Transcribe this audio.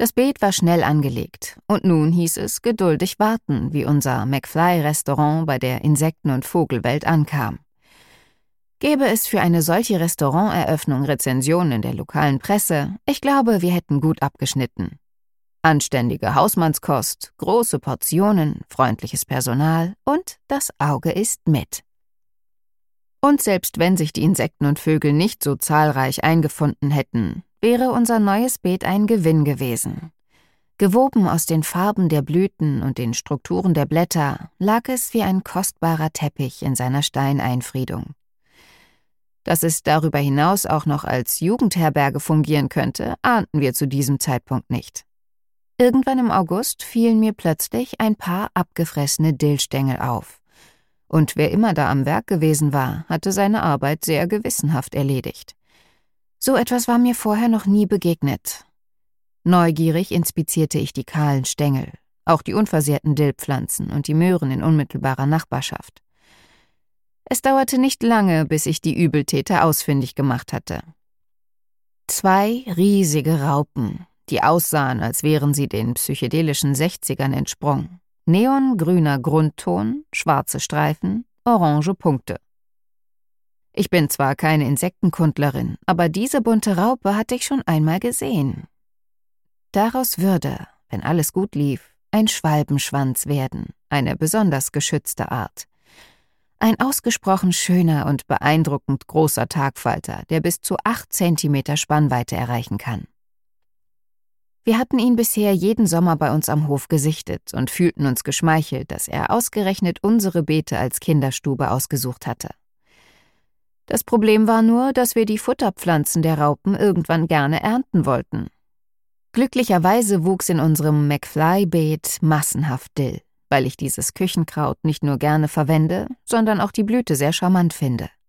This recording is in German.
Das Beet war schnell angelegt und nun hieß es geduldig warten, wie unser McFly-Restaurant bei der Insekten- und Vogelwelt ankam. Gäbe es für eine solche Restauranteröffnung Rezensionen in der lokalen Presse, ich glaube, wir hätten gut abgeschnitten. Anständige Hausmannskost, große Portionen, freundliches Personal und das Auge ist mit. Und selbst wenn sich die Insekten und Vögel nicht so zahlreich eingefunden hätten, wäre unser neues Beet ein Gewinn gewesen. Gewoben aus den Farben der Blüten und den Strukturen der Blätter lag es wie ein kostbarer Teppich in seiner Steineinfriedung. Dass es darüber hinaus auch noch als Jugendherberge fungieren könnte, ahnten wir zu diesem Zeitpunkt nicht. Irgendwann im August fielen mir plötzlich ein paar abgefressene Dillstängel auf. Und wer immer da am Werk gewesen war, hatte seine Arbeit sehr gewissenhaft erledigt. So etwas war mir vorher noch nie begegnet. Neugierig inspizierte ich die kahlen Stängel, auch die unversehrten Dillpflanzen und die Möhren in unmittelbarer Nachbarschaft. Es dauerte nicht lange, bis ich die Übeltäter ausfindig gemacht hatte. 2 riesige Raupen, die aussahen, als wären sie den psychedelischen 60ern entsprungen. Neongrüner Grundton, schwarze Streifen, orange Punkte. Ich bin zwar keine Insektenkundlerin, aber diese bunte Raupe hatte ich schon einmal gesehen. Daraus würde, wenn alles gut lief, ein Schwalbenschwanz werden, eine besonders geschützte Art. Ein ausgesprochen schöner und beeindruckend großer Tagfalter, der bis zu 8 Zentimeter Spannweite erreichen kann. Wir hatten ihn bisher jeden Sommer bei uns am Hof gesichtet und fühlten uns geschmeichelt, dass er ausgerechnet unsere Beete als Kinderstube ausgesucht hatte. Das Problem war nur, dass wir die Futterpflanzen der Raupen irgendwann gerne ernten wollten. Glücklicherweise wuchs in unserem McFly-Beet massenhaft Dill, weil ich dieses Küchenkraut nicht nur gerne verwende, sondern auch die Blüte sehr charmant finde.